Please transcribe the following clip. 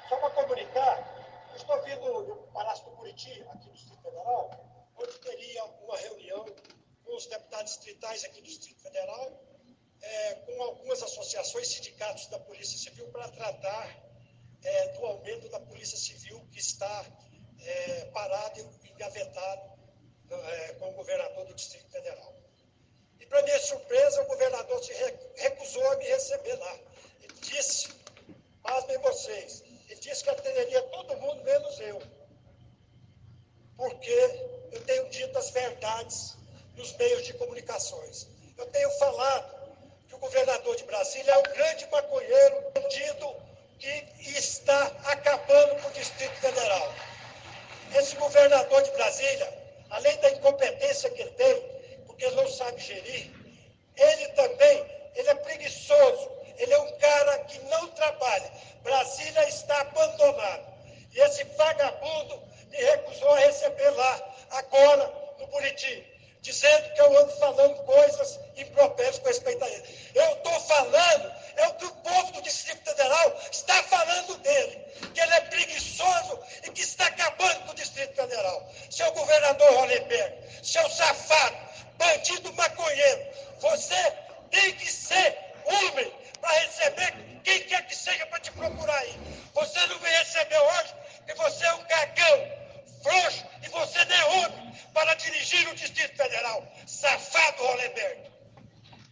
Só para comunicar, eu estou vindo do Palácio do Buriti, aqui do Distrito Federal, onde teria uma reunião com os deputados distritais aqui do Distrito Federal, com algumas associações, sindicatos da Polícia Civil, para tratar do aumento da Polícia Civil que está parado e engavetado com o governador do Distrito Federal. E, para minha surpresa, o governador se recusou a me receber lá. Ele disse, pasmem vocês, ele disse que atenderia todo mundo, menos eu. Porque eu tenho dito as verdades nos meios de comunicações. Eu tenho falado que o governador de Brasília é um grande maconheiro, bandido, que está acabando com o Distrito Federal. Esse governador de Brasília, além da incompetência que ele tem, porque ele não sabe gerir, ele é preguiçoso, ele é um cara que não trabalha. Brasília está abandonado. E esse vagabundo me recusou a receber lá, agora, no Buriti, dizendo que eu ando falando coisas impropérias com respeito a ele. Eu estou falando, é o que o povo do Distrito Federal está falando dele, que ele é preguiçoso e que está acabando com o Distrito Federal. Seu governador